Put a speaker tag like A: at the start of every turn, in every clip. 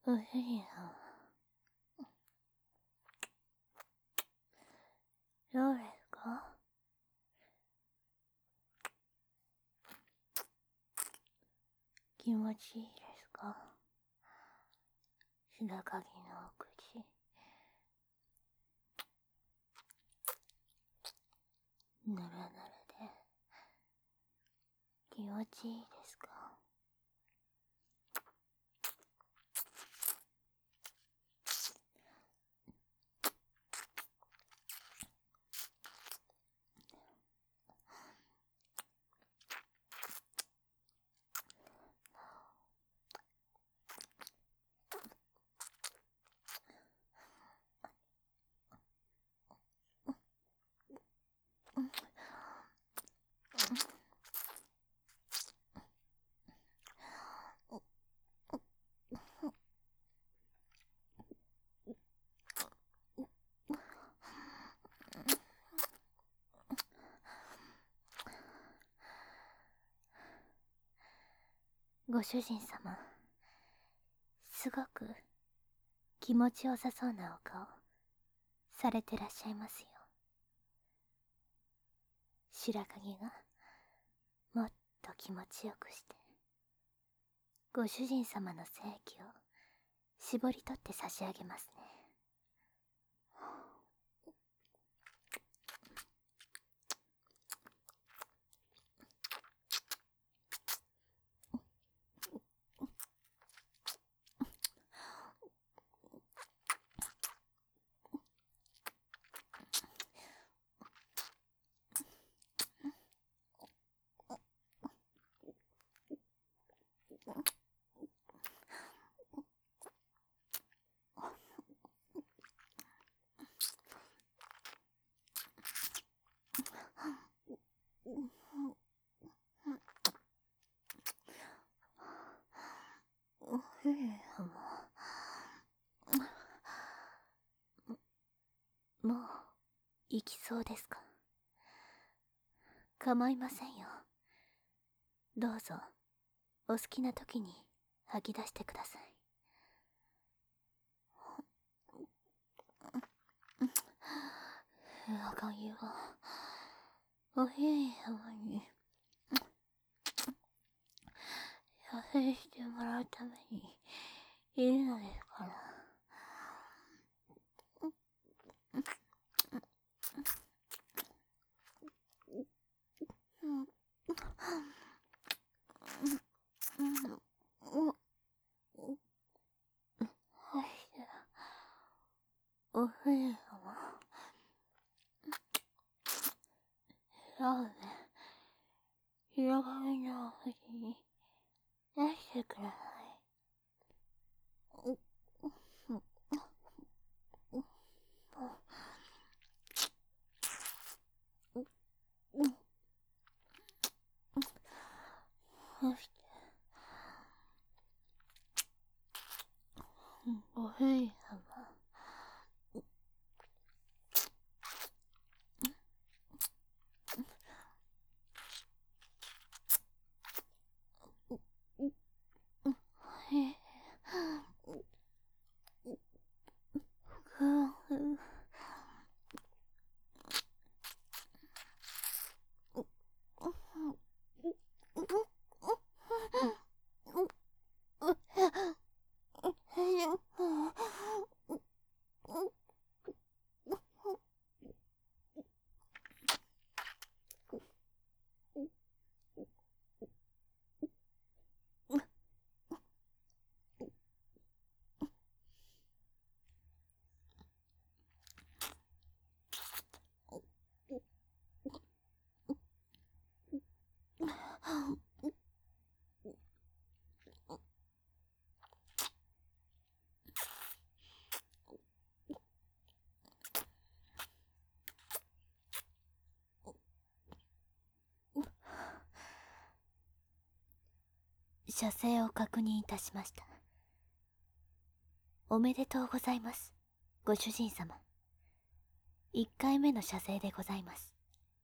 A: おへりさん、どうですか？気持ちいいですか？白鍵のお口、ぬるぬるで気持ちいいですか？ご主人様、すごく気持ちよさそうなお顔されてらっしゃいますよ。白鍵がもっと気持ちよくしてご主人様の精気を絞り取って差し上げますね。おへり様、もう行きそうですか？構いませんよ。どうぞお好きな時に吐き出してください。白鍵はおへり様に射精してもらうためにいるのですから。おへり様、そうね、白髪のお口に出してください。そして、おへり様、射精を確認いたしました。おめでとうございます、ご主人様。1回目の射精でございます。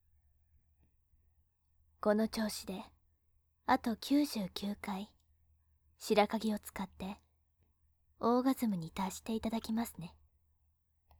A: この調子であと99回白鍵を使ってオーガズムに達していただきますね。